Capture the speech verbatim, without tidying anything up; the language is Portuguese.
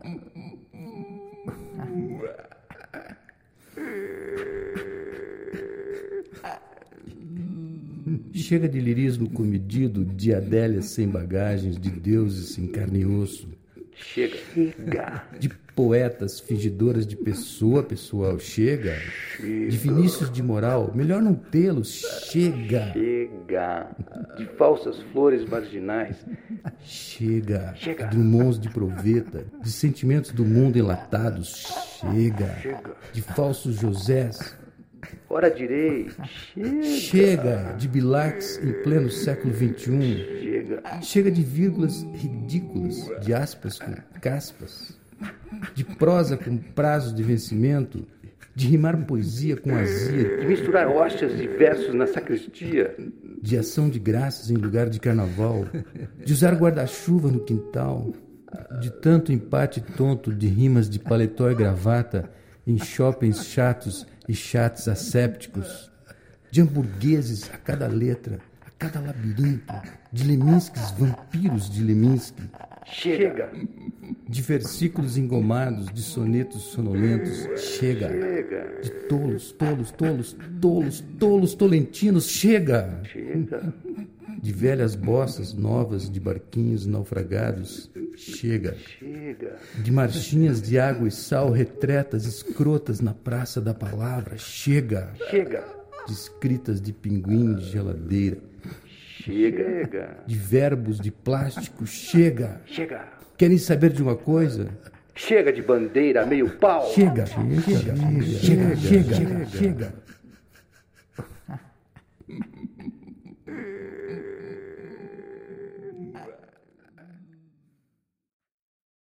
Chega de lirismo comedido, de adélias sem bagagens, de deuses sem carne e osso. Chega. Chega. De poetas fingidoras de pessoa pessoal. Chega. Chega. De Vinícius de moral. Melhor não tê-los. Chega. Chega. De falsas flores marginais. Chega. Chega. De Drummond's de proveta. De sentimentos do mundo enlatados. Chega. Chega. De falsos Josés. Ora direi. Chega. Chega de bilax em pleno século vinte e um. Chega. Chega de vírgulas ridículas, de aspas com caspas, de prosa com prazos de vencimento, de rimar poesia com azia, De misturar hóstias e versos na sacristia. de ação de graças em lugar de carnaval, de usar guarda-chuva no quintal, de tanto empate tonto de rimas de paletó e gravata em shoppings chatos e chats assépticos, de hamburgueses a cada letra, a cada labirinto, de Leminskis vampiros de Leminski, Chega. de versículos engomados, de sonetos sonolentos, chega, Chega. de tolos, tolos, tolos, tolos, tolos, tolentinos, chega, Chega. de velhas bossas novas, de barquinhos naufragados, chega, Chega. de marchinhas de água e sal retretas escrotas na praça da palavra, chega, Chega. de escritas de pinguim de geladeira, Chega. de verbos de plástico, chega. Chega. Querem saber de uma coisa? Chega de bandeira, meio pau. Chega, chega, chega, chega, chega, chega.